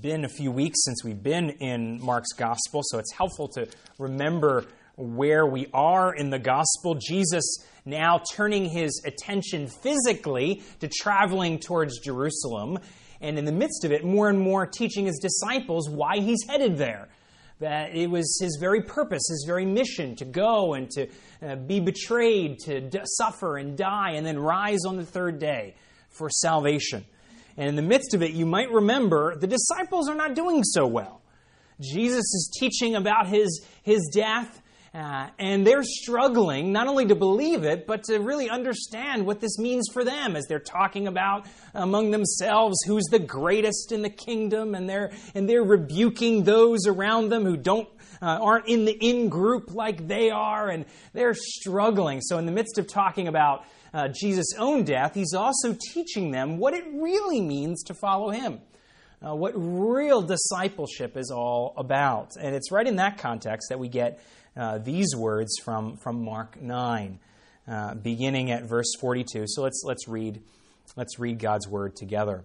been a few weeks since we've been in Mark's Gospel, so it's helpful to remember where we are in the Gospel. Jesus now turning his attention physically to traveling towards Jerusalem, and in the midst of it, more and more teaching his disciples why he's headed there. That it was his very purpose, his very mission to go and to be betrayed, to suffer and die, and then rise on the third day for salvation. And in the midst of it, you might remember the disciples are not doing so well. Jesus is teaching about his death, and they're struggling not only to believe it, but to really understand what this means for them as they're talking about among themselves who's the greatest in the kingdom, and they're rebuking those around them who aren't in the in-group like they are, and they're struggling. So in the midst of talking about Jesus' own death, he's also teaching them what it really means to follow him, what real discipleship is all about. And it's right in that context that we get these words from Mark 9, beginning at verse 42. So let's read God's word together.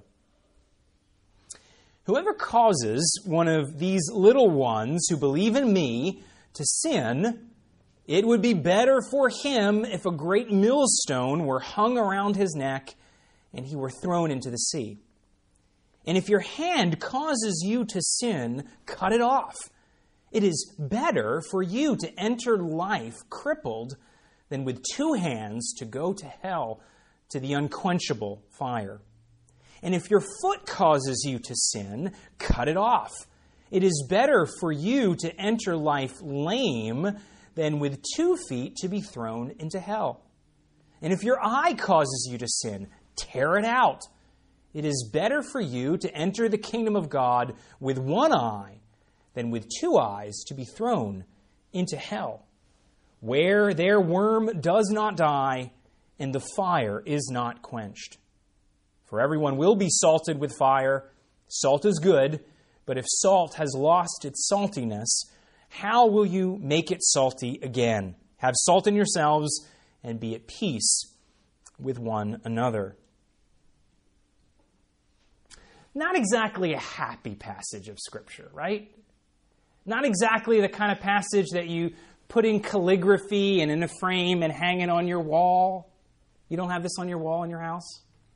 Whoever causes one of these little ones who believe in me to sin, it would be better for him if a great millstone were hung around his neck and he were thrown into the sea. And if your hand causes you to sin, cut it off. It is better for you to enter life crippled than with two hands to go to hell, to the unquenchable fire. And if your foot causes you to sin, cut it off. It is better for you to enter life lame than with 2 feet to be thrown into hell. And if your eye causes you to sin, tear it out. It is better for you to enter the kingdom of God with 1 eye than with 2 eyes to be thrown into hell, where their worm does not die and the fire is not quenched. For everyone will be salted with fire. Salt is good, but if salt has lost its saltiness, how will you make it salty again? Have salt in yourselves and be at peace with one another. Not exactly a happy passage of Scripture, right? Not exactly the kind of passage that you put in calligraphy and in a frame and hang it on your wall. You don't have this on your wall in your house?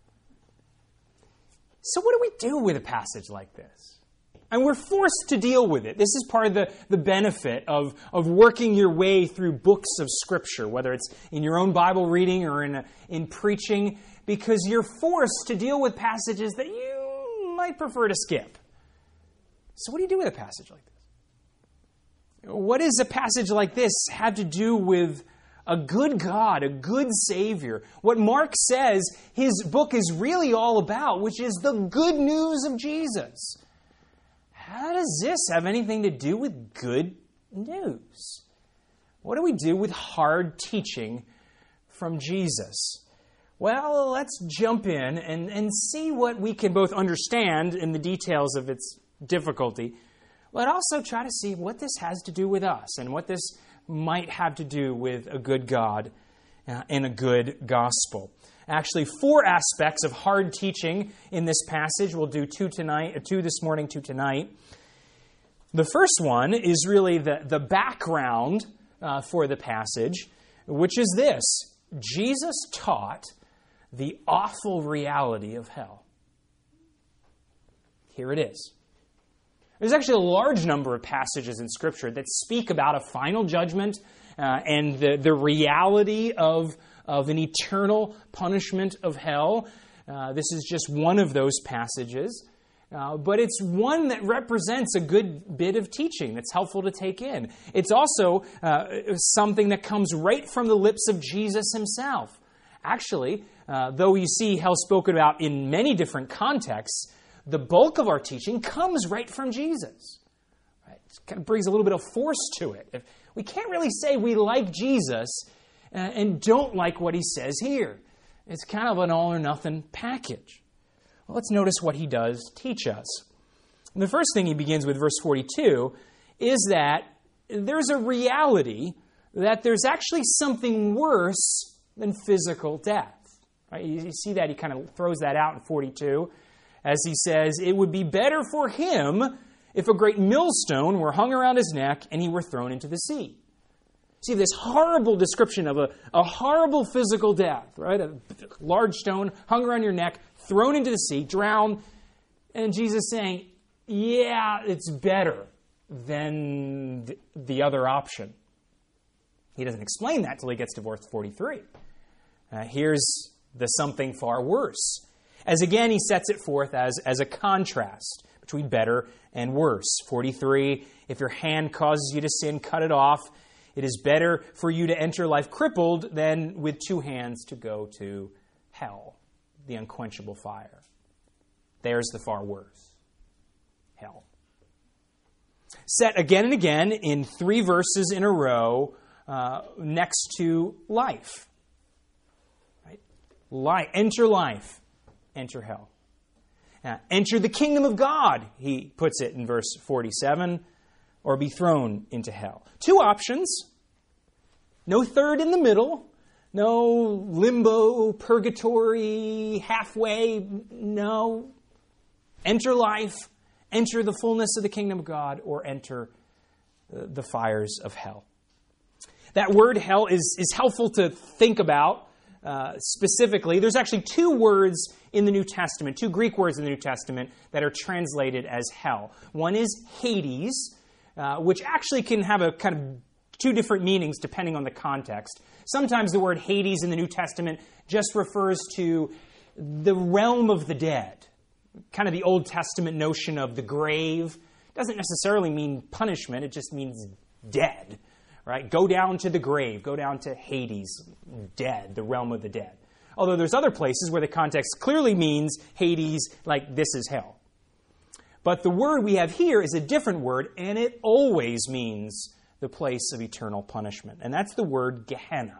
So what do we do with a passage like this? And we're forced to deal with it. This is part of the benefit of working your way through books of Scripture, whether it's in your own Bible reading or in preaching, because you're forced to deal with passages that you might prefer to skip. So what do you do with a passage like this? What does a passage like this have to do with a good God, a good Savior? What Mark says his book is really all about, which is the good news of Jesus. How does this have anything to do with good news? What do we do with hard teaching from Jesus? Well, let's jump in and see what we can both understand in the details of its difficulty, but also try to see what this has to do with us and what this might have to do with a good God and a good gospel. Actually, 4 aspects of hard teaching in this passage. We'll do 2 this morning, 2 tonight. The first one is really the background for the passage, which is this. Jesus taught the awful reality of hell. Here it is. There's actually a large number of passages in Scripture that speak about a final judgment and the reality of an eternal punishment of hell. This is just one of those passages. But it's one that represents a good bit of teaching that's helpful to take in. It's also something that comes right from the lips of Jesus himself. Actually, though you see hell spoken about in many different contexts, the bulk of our teaching comes right from Jesus. Right? It kind of brings a little bit of force to it. We can't really say we like Jesus and don't like what he says here. It's kind of an all-or-nothing package. Well, let's notice what he does teach us. And the first thing he begins with, verse 42, is that there's a reality that there's actually something worse than physical death. Right? You see that he kind of throws that out in 42. as he says, it would be better for him if a great millstone were hung around his neck and he were thrown into the sea. See, this horrible description of a horrible physical death, right? A large stone hung around your neck, thrown into the sea, drowned, and Jesus saying, yeah, it's better than the other option. He doesn't explain that till he gets to verse 43. Here's the something far worse. As again, he sets it forth as a contrast between better and worse. 43, if your hand causes you to sin, cut it off. It is better for you to enter life crippled than with two hands to go to hell, the unquenchable fire. There's the far worse. Hell. Set again and again in 3 verses in a row next to life. Right? Enter life. Enter hell. Enter the kingdom of God, he puts it in verse 47, or be thrown into hell. 2 options. No third in the middle. No limbo, purgatory, halfway. No. Enter life. Enter the fullness of the kingdom of God, or enter the fires of hell. That word hell is helpful to think about specifically. There's actually 2 words in the New Testament, 2 Greek words in the New Testament that are translated as hell. One is Hades, which actually can have a kind of 2 different meanings depending on the context. Sometimes the word Hades in the New Testament just refers to the realm of the dead, kind of the Old Testament notion of the grave. It doesn't necessarily mean punishment, it just means dead, right? Go down to the grave, go down to Hades, dead, the realm of the dead. Although there's other places where the context clearly means Hades, like this is hell. But the word we have here is a different word, and it always means the place of eternal punishment. And that's the word Gehenna.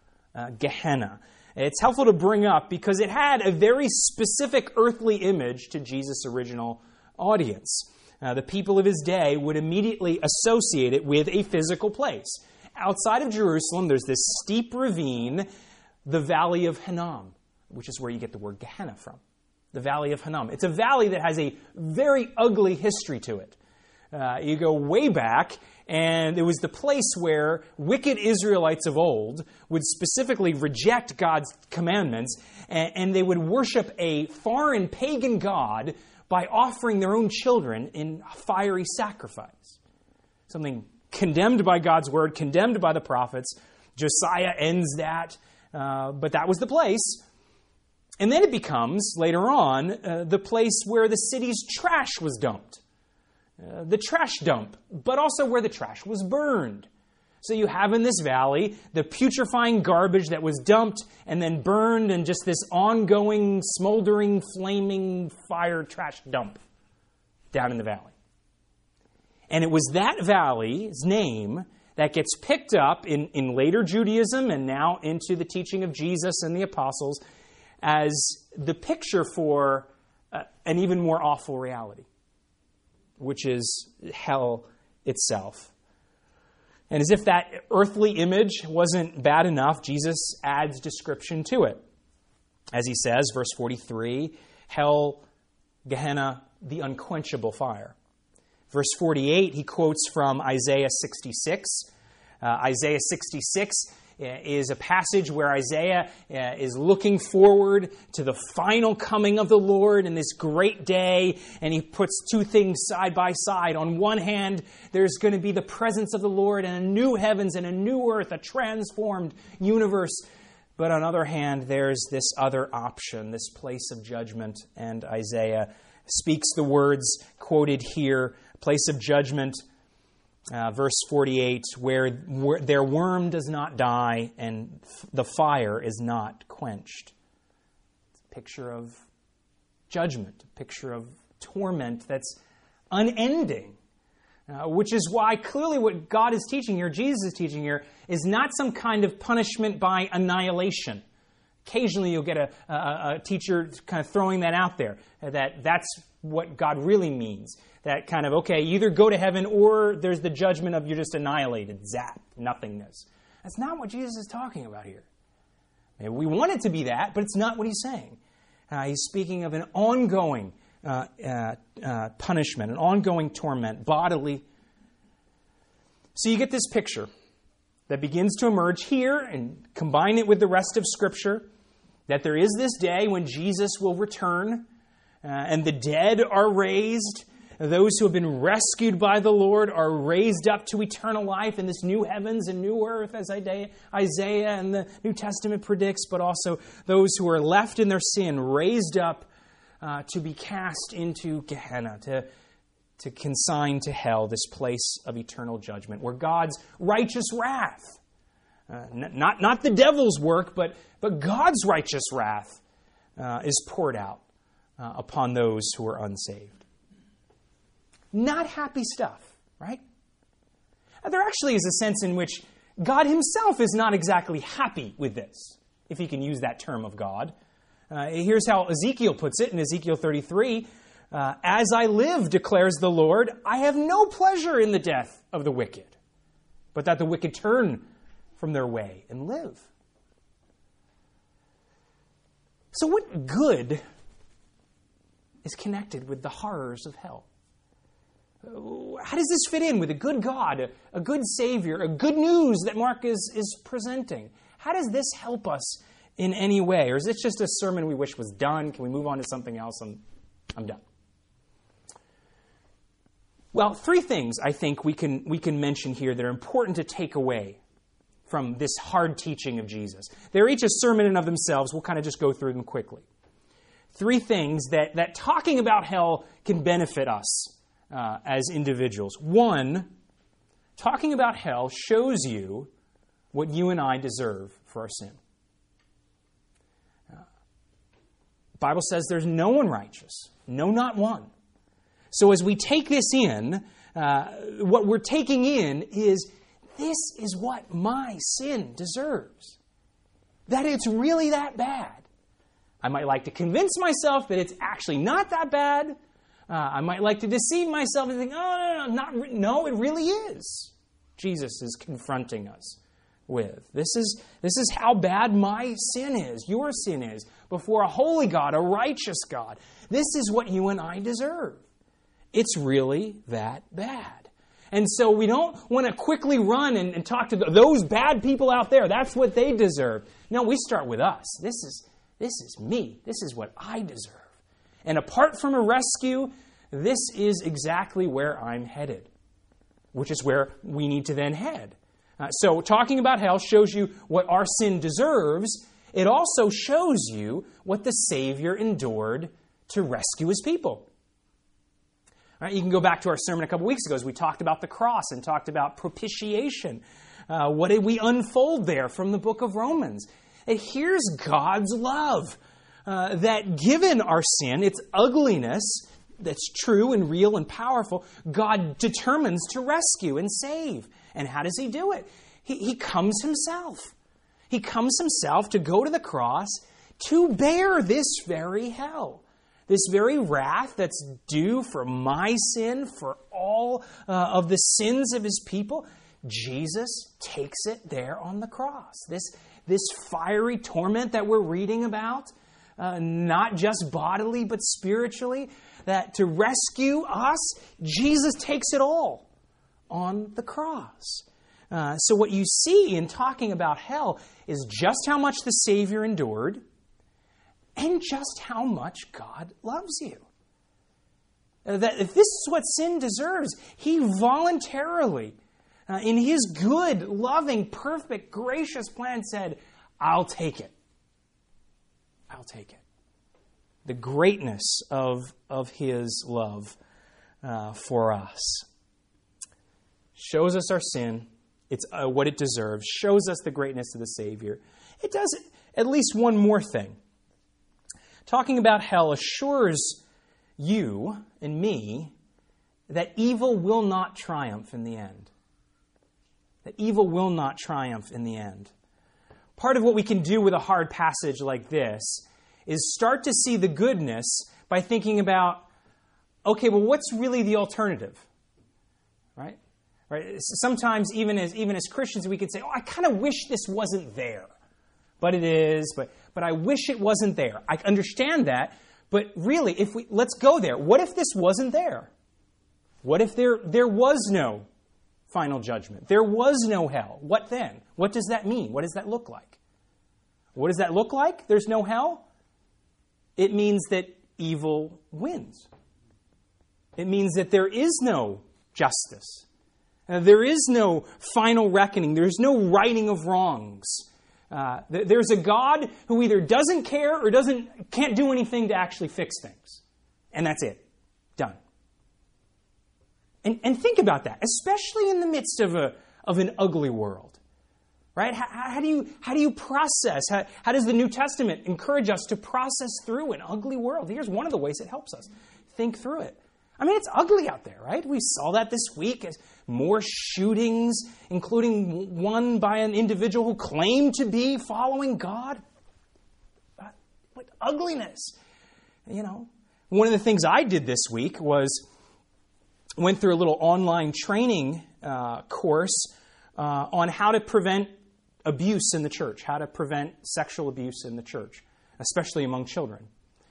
Gehenna. It's helpful to bring up because it had a very specific earthly image to Jesus' original audience. The people of his day would immediately associate it with a physical place. Outside of Jerusalem, there's this steep ravine, the Valley of Hinnom, which is where you get the word Gehenna from. The Valley of Hinnom. It's a valley that has a very ugly history to it. You go way back, and it was the place where wicked Israelites of old would specifically reject God's commandments, and they would worship a foreign pagan god by offering their own children in fiery sacrifice. Something condemned by God's word, condemned by the prophets. Josiah ends that, but that was the place. And then it becomes, later on, the place where the city's trash was dumped. The trash dump, but also where the trash was burned. So you have in this valley the putrefying garbage that was dumped and then burned, and just this ongoing, smoldering, flaming fire trash dump down in the valley. And it was that valley's name that gets picked up in later Judaism and now into the teaching of Jesus and the apostles as the picture for an even more awful reality, which is hell itself. And as if that earthly image wasn't bad enough, Jesus adds description to it. As he says, verse 43, hell, Gehenna, the unquenchable fire. Verse 48, he quotes from Isaiah 66. Isaiah 66 is a passage where Isaiah is looking forward to the final coming of the Lord in this great day, and he puts 2 things side by side. On one hand, there's going to be the presence of the Lord and a new heavens and a new earth, a transformed universe. But on the other hand, there's this other option, this place of judgment, and Isaiah speaks the words quoted here, place of judgment, verse 48, where their worm does not die and the fire is not quenched. It's a picture of judgment, a picture of torment that's unending, which is why clearly what God is teaching here, Jesus is teaching here, is not some kind of punishment by annihilation. Occasionally you'll get a teacher kind of throwing that out there, that's what God really means. That kind of, okay, either go to heaven or there's the judgment of you're just annihilated, zap, nothingness. That's not what Jesus is talking about here. Maybe we want it to be that, but it's not what he's saying. He's speaking of an ongoing punishment, an ongoing torment, bodily. So you get this picture that begins to emerge here, and combine it with the rest of Scripture, that there is this day when Jesus will return, and the dead are raised. Those who have been rescued by the Lord are raised up to eternal life in this new heavens and new earth, as Isaiah and the New Testament predicts, but also those who are left in their sin, raised up to be cast into Gehenna, to consign to hell, this place of eternal judgment, where God's righteous wrath, not the devil's work, but God's righteous wrath is poured out upon those who are unsaved. Not happy stuff, right? There actually is a sense in which God himself is not exactly happy with this, if he can use that term of God. Here's how Ezekiel puts it in Ezekiel 33. As I live, declares the Lord, I have no pleasure in the death of the wicked, but that the wicked turn from their way and live. So what good is connected with the horrors of hell? How does this fit in with a good God, a good Savior, a good news that Mark is presenting? How does this help us in any way? Or is this just a sermon we wish was done? Can we move on to something else? I'm done. Well, three things I think we can mention here that are important to take away from this hard teaching of Jesus. They're each a sermon in of themselves. We'll kind of just go through them quickly. Three things that talking about hell can benefit us as individuals. One, talking about hell shows you what you and I deserve for our sin. The Bible says there's no one righteous, no, not one. So as we take this in, what we're taking in is, this is what my sin deserves. That it's really that bad. I might like to convince myself that it's actually not that bad. I might like to deceive myself and think, no, it really is. Jesus is confronting us with. This is how bad my sin is, your sin is, before a holy God, a righteous God. This is what you and I deserve. It's really that bad. And so we don't want to quickly run and talk to those bad people out there. That's what they deserve. No, we start with us. This is me. This is what I deserve. And apart from a rescue, this is exactly where I'm headed, which is where we need to then head. So talking about hell shows you what our sin deserves. It also shows you what the Savior endured to rescue his people. Right, you can go back to our sermon a couple weeks ago as we talked about the cross and talked about propitiation. What did we unfold there from the book of Romans? And here's God's love, that given our sin, its ugliness, that's true and real and powerful, God determines to rescue and save. And how does he do it? He comes himself. He comes himself to go to the cross to bear this very hell. This very wrath that's due for my sin, for all of the sins of his people. Jesus takes it there on the cross. This fiery torment that we're reading about, not just bodily but spiritually, that to rescue us, Jesus takes it all on the cross. So what you see in talking about hell is just how much the Savior endured and just how much God loves you. That if this is what sin deserves, he voluntarily, in his good, loving, perfect, gracious plan said, I'll take it. I'll take it. The greatness of his love for us shows us our sin. It's what it deserves. Shows us the greatness of the Savior. It does at least one more thing. Talking about hell assures you and me that evil will not triumph in the end. That evil will not triumph in the end. Part of what we can do with a hard passage like this is start to see the goodness by thinking about, okay, well, what's really the alternative? Right? Sometimes even as Christians, we can say, I kind of wish this wasn't there. But it is, but I wish it wasn't there. I understand that, But really, let's go there. What if this wasn't there? What if there was no final judgment? There was no hell. What then? What does that mean? What does that look like? What does that look like? There's no hell? It means that evil wins. It means that there is no justice. There is no final reckoning. There's no righting of wrongs. There's a God who either doesn't care or can't do anything to actually fix things. And that's it. Done. And think about that, especially in the midst of an ugly world. Right? How do you process? How does the New Testament encourage us to process through an ugly world? Here's one of the ways it helps us think through it. I mean, it's ugly out there, right? We saw that this week as more shootings, including one by an individual who claimed to be following God. What ugliness. One of the things I did this week was went through a little online training course on how to prevent abuse in the church, how to prevent sexual abuse in the church, especially among children.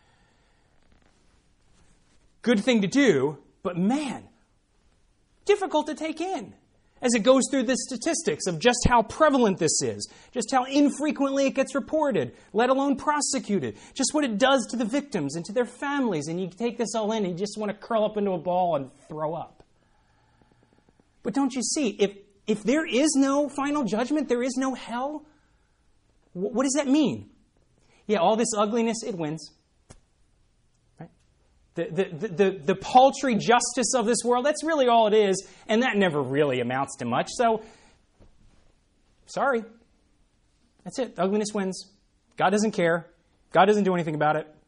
Good thing to do, but man, difficult to take in as it goes through the statistics of just how prevalent this is, just how infrequently it gets reported, let alone prosecuted, just what it does to the victims and to their families. And you take this all in and you just want to curl up into a ball and throw up. But don't you see, if there is no final judgment, there is no hell, what does that mean? Yeah, all this ugliness, it wins. The paltry justice of this world, that's really all it is, and that never really amounts to much. So, sorry. That's it. Ugliness wins. God doesn't care. God doesn't do anything about it.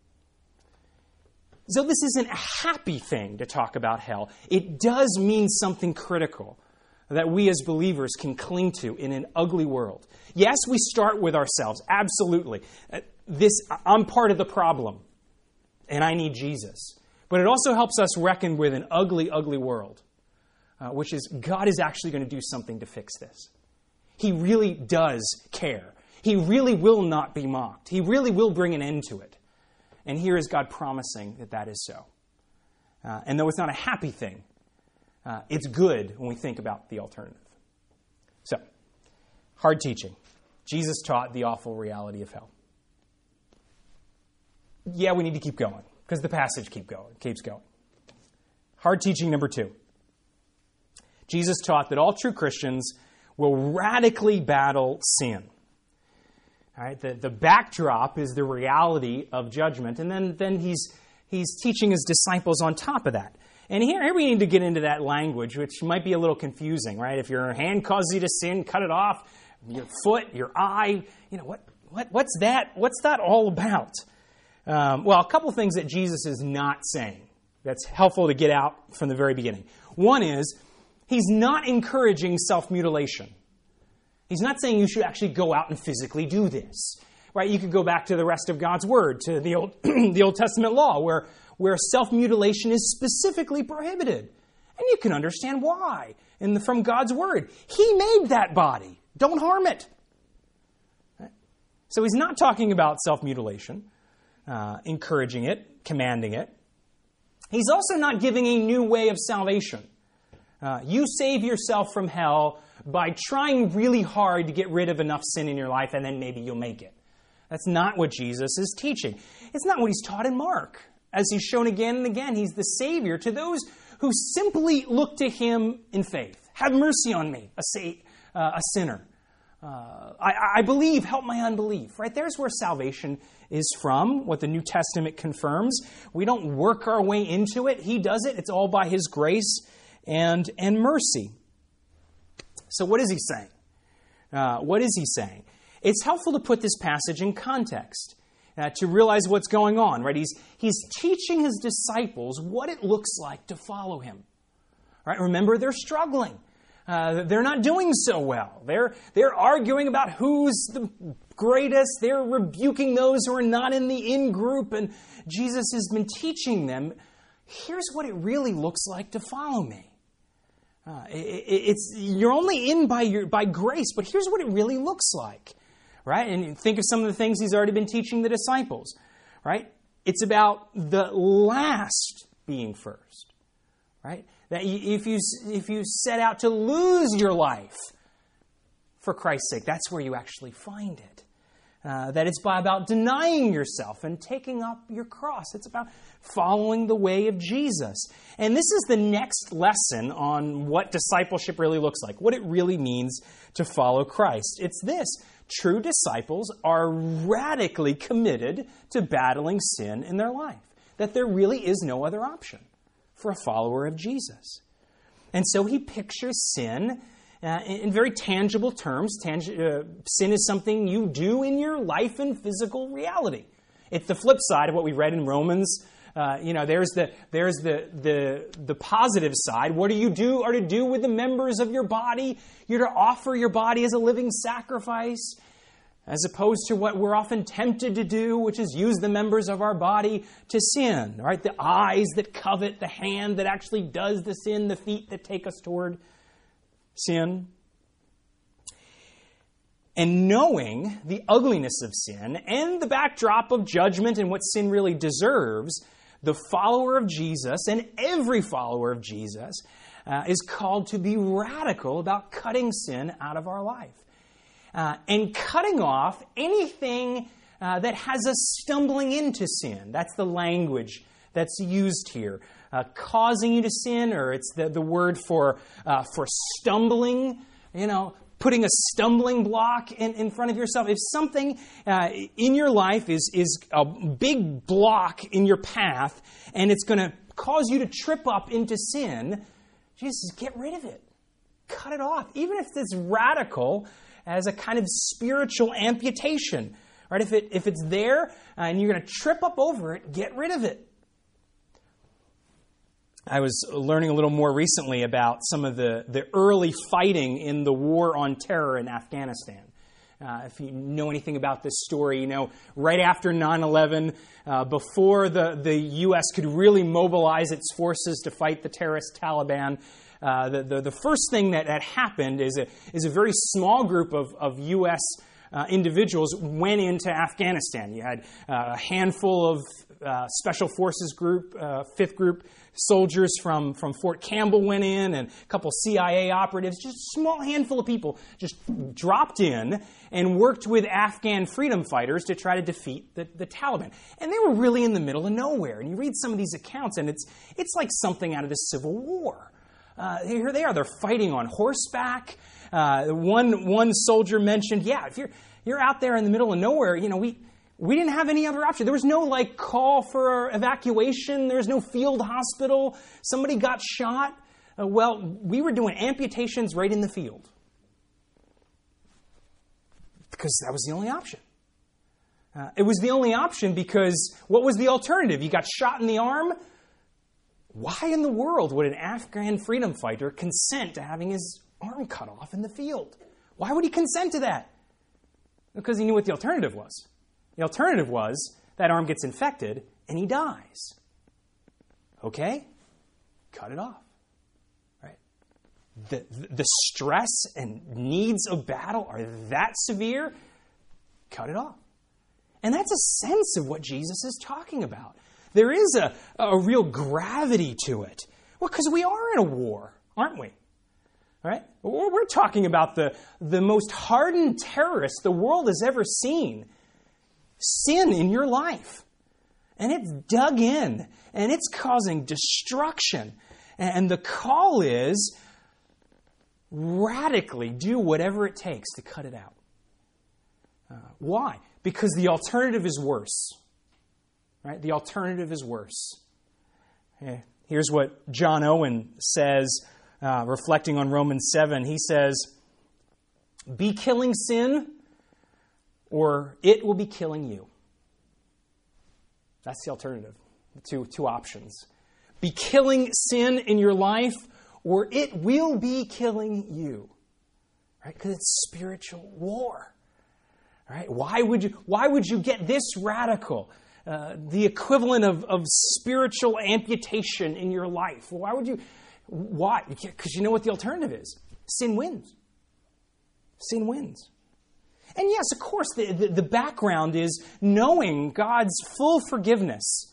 So this isn't a happy thing to talk about hell. It does mean something critical that we as believers can cling to in an ugly world. Yes, we start with ourselves. Absolutely. I'm part of the problem. And I need Jesus. But it also helps us reckon with an ugly, ugly world, which is God is actually going to do something to fix this. He really does care. He really will not be mocked. He really will bring an end to it. And here is God promising that that is so. And though it's not a happy thing, it's good when we think about the alternative. So, hard teaching. Jesus taught the awful reality of hell. Yeah, we need to keep going because the passage keeps going. Hard teaching number 2. Jesus taught that all true Christians will radically battle sin. All right, the backdrop is the reality of judgment, and then he's teaching his disciples on top of that. And here we need to get into that language, which might be a little confusing, right? If your hand causes you to sin, cut it off. Your foot, your eye, what's that? What's that all about? Well, a couple things that Jesus is not saying that's helpful to get out from the very beginning. One is, he's not encouraging self-mutilation. He's not saying you should actually go out and physically do this. Right? You could go back to the rest of God's Word, to the Old Testament law, where self-mutilation is specifically prohibited. And you can understand why. From God's Word, He made that body. Don't harm it. Right? So he's not talking about self-mutilation. Encouraging it, commanding it. He's also not giving a new way of salvation. You save yourself from hell by trying really hard to get rid of enough sin in your life, and then maybe you'll make it. That's not what Jesus is teaching. It's not what he's taught in Mark. As he's shown again and again, he's the Savior to those who simply look to him in faith. Have mercy on me, a sinner. I believe, help my unbelief. Right? There's where salvation is from, what the New Testament confirms. We don't work our way into it. He does it. It's all by His grace and mercy. So what is he saying? What is he saying? It's helpful to put this passage in context, to realize what's going on. Right? He's teaching his disciples what it looks like to follow him. Right? Remember, they're struggling. They're not doing so well. They're arguing about who's the greatest. They're rebuking those who are not in the in-group. And Jesus has been teaching them, here's what it really looks like to follow me. You're only in by grace, but here's what it really looks like. Right? And think of some of the things he's already been teaching the disciples. Right? It's about the last being first, right? That if you set out to lose your life for Christ's sake, that's where you actually find it. That it's about denying yourself and taking up your cross. It's about following the way of Jesus. And this is the next lesson on what discipleship really looks like, what it really means to follow Christ. It's this: true disciples are radically committed to battling sin in their life, that there really is no other option for a follower of Jesus. And so he pictures sin in very tangible terms. Sin is something you do in your life and physical reality. It's the flip side of what we read in Romans. There's the positive side. What are to do with the members of your body? You're to offer your body as a living sacrifice, as opposed to what we're often tempted to do, which is use the members of our body to sin. Right? The eyes that covet, the hand that actually does the sin, the feet that take us toward sin. And knowing the ugliness of sin and the backdrop of judgment and what sin really deserves, the follower of Jesus, and every follower of Jesus, is called to be radical about cutting sin out of our life. And cutting off anything that has us stumbling into sin. That's the language that's used here. Causing you to sin, or it's the word for stumbling, putting a stumbling block in front of yourself. If something in your life is a big block in your path and it's going to cause you to trip up into sin, Jesus, get rid of it. Cut it off. Even if it's radical as a kind of spiritual amputation. Right? If it's there and you're going to trip up over it, get rid of it. I was learning a little more recently about some of the early fighting in the war on terror in Afghanistan. If you know anything about this story, right after 9/11, before the U.S. could really mobilize its forces to fight the terrorist Taliban, the first thing that happened is a very small group of U.S. Individuals went into Afghanistan. You had a handful of Special Forces Group, 5th Group soldiers from Fort Campbell went in, and a couple CIA operatives, just a small handful of people just dropped in and worked with Afghan freedom fighters to try to defeat the Taliban. And they were really in the middle of nowhere. And you read some of these accounts, and it's like something out of the Civil War. Here they are. They're fighting on horseback. One soldier mentioned, if you're out there in the middle of nowhere, we didn't have any other option. There was no call for evacuation. There was no field hospital. Somebody got shot. We were doing amputations right in the field. Because that was the only option. It was the only option because what was the alternative? You got shot in the arm? Why in the world would an Afghan freedom fighter consent to having his arm cut off in the field? Why would he consent to that? Because he knew what the alternative was. The alternative was that arm gets infected and he dies. Okay? Cut it off. Right? The stress and needs of battle are that severe. Cut it off. And that's a sense of what Jesus is talking about. There is a real gravity to it. Well, because we are in a war, aren't we? Right? We're talking about the most hardened terrorist the world has ever seen. Sin in your life. And it's dug in. And it's causing destruction. And the call is radically do whatever it takes to cut it out. Why? Because the alternative is worse. Right? The alternative is worse. Here's what John Owen says, reflecting on Romans 7. He says, be killing sin, or it will be killing you. That's the alternative. Two options. Be killing sin in your life, or it will be killing you. Right? Because it's spiritual war. Right? Why would you get this radical? The equivalent of spiritual amputation in your life. Why would you? Why? Because you know what the alternative is. Sin wins. Sin wins. And yes, of course, the background is knowing God's full forgiveness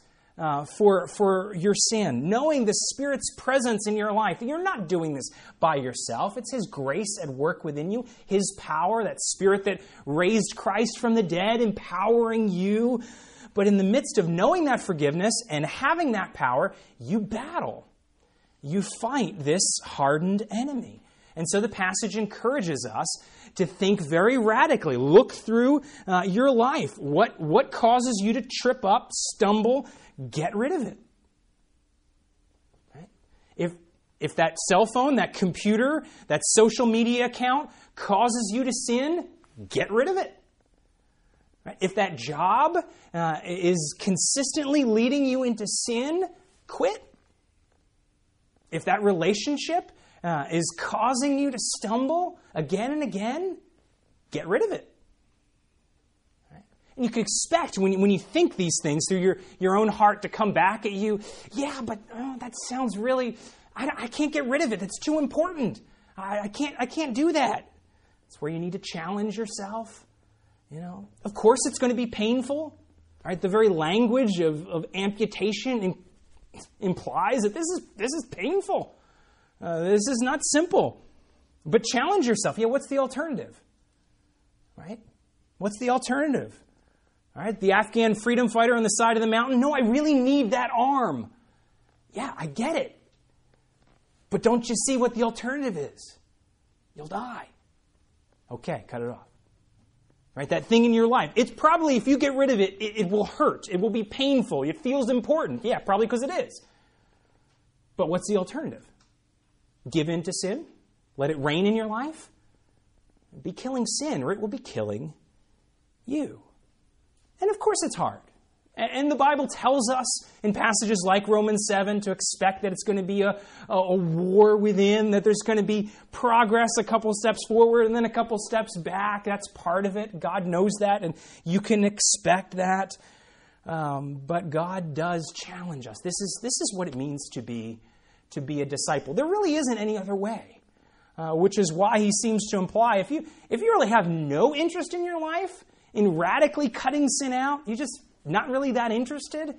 for your sin, knowing the Spirit's presence in your life. And you're not doing this by yourself. It's His grace at work within you, His power, that Spirit that raised Christ from the dead, empowering you. But in the midst of knowing that forgiveness and having that power, you battle. You fight this hardened enemy. And so the passage encourages us to think very radically. Look through your life. What causes you to trip up, stumble? Get rid of it. Right? If that cell phone, that computer, that social media account causes you to sin, get rid of it. Right? If that job is consistently leading you into sin, quit. If that relationship is causing you to stumble again and again, get rid of it. Right? And you can expect when you think these things through your own heart to come back at you, yeah, but that sounds really, I can't get rid of it. That's too important. I can't do that. It's where you need to challenge yourself. Of course it's going to be painful. Right? The very language of amputation implies that this is painful. This is not simple. But challenge yourself. Yeah, what's the alternative? Right? What's the alternative? All right, the Afghan freedom fighter on the side of the mountain. No, I really need that arm. Yeah, I get it. But don't you see what the alternative is? You'll die. Okay, cut it off. Right, that thing in your life. It's probably, if you get rid of it, it will hurt. It will be painful. It feels important. Yeah, probably because it is. But what's the alternative? Give in to sin? Let it reign in your life? Be killing sin, or it will be killing you. And of course it's hard. And the Bible tells us in passages like Romans 7 to expect that it's going to be a war within, that there's going to be progress a couple steps forward and then a couple steps back. That's part of it. God knows that, and you can expect that. But God does challenge us. This is what it means to be a disciple. There really isn't any other way, which is why he seems to imply if you really have no interest in your life in radically cutting sin out, you just not really that interested,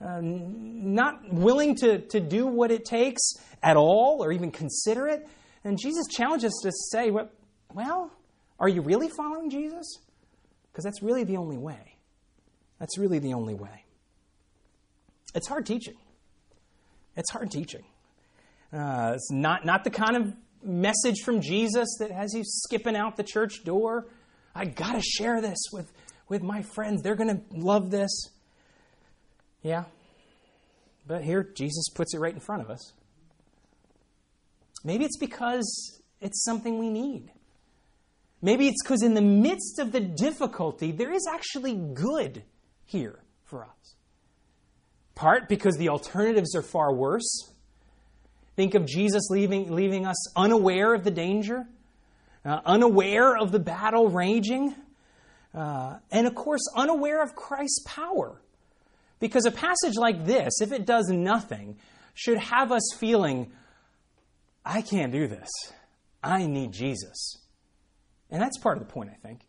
not willing to do what it takes at all or even consider it. And Jesus challenges us to say, well, are you really following Jesus? Because that's really the only way. That's really the only way. It's hard teaching. It's hard teaching. It's not the kind of message from Jesus that has you skipping out the church door. I got to share this with my friends. They're going to love this. Yeah. But here, Jesus puts it right in front of us. Maybe it's because it's something we need. Maybe it's because in the midst of the difficulty, there is actually good here for us. Part because the alternatives are far worse. Think of Jesus leaving us unaware of the danger, unaware of the battle raging, and of course, unaware of Christ's power. Because a passage like this, if it does nothing, should have us feeling, I can't do this. I need Jesus. And that's part of the point, I think.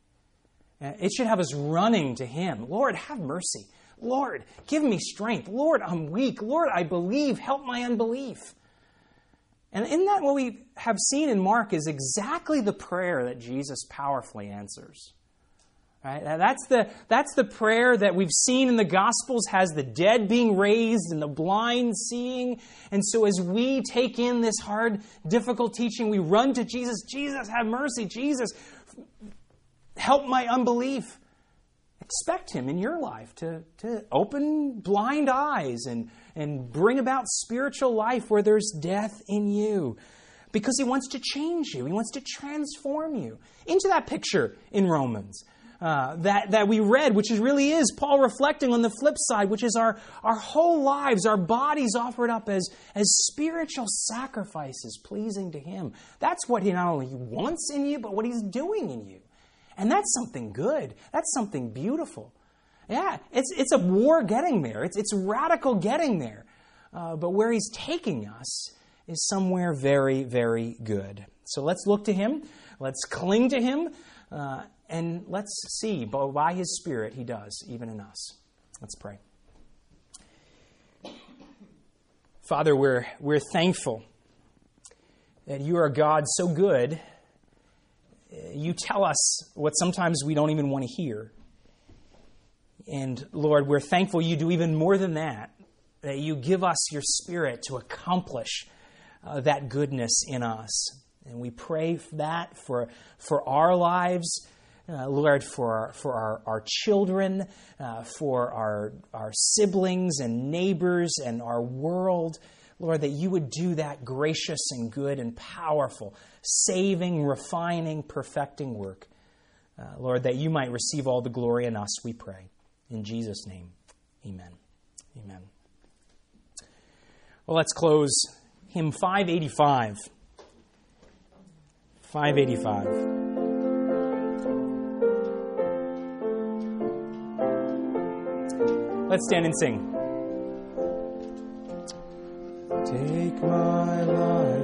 It should have us running to Him. Lord, have mercy. Lord, give me strength. Lord, I'm weak. Lord, I believe. Help my unbelief. And isn't that what we have seen in Mark is exactly the prayer that Jesus powerfully answers? Right? That's the prayer that we've seen in the Gospels, has the dead being raised and the blind seeing. And so as we take in this hard, difficult teaching, we run to Jesus. Jesus, have mercy. Jesus, help my unbelief. Expect Him in your life to open blind eyes and bring about spiritual life where there's death in you. Because He wants to change you. He wants to transform you into that picture in Romans that we read, which really is Paul reflecting on the flip side, which is our whole lives, our bodies offered up as spiritual sacrifices pleasing to Him. That's what He not only wants in you, but what He's doing in you. And that's something good. That's something beautiful. Yeah, it's a war getting there. It's radical getting there. But where He's taking us is somewhere very, very good. So let's look to Him. Let's cling to Him. And let's see, by His Spirit, He does, even in us. Let's pray. Father, we're thankful that You are God so good. You tell us what sometimes we don't even want to hear. And Lord, we're thankful You do even more than that You give us Your Spirit to accomplish that goodness in us. And we pray for that for our lives, Lord, for our children, for our siblings and neighbors and our world. Lord, that You would do that gracious and good and powerful, saving, refining, perfecting work. Lord, that You might receive all the glory in us, we pray. In Jesus' name, amen. Amen. Well, let's close hymn 585. 585. Let's stand and sing. Take my life.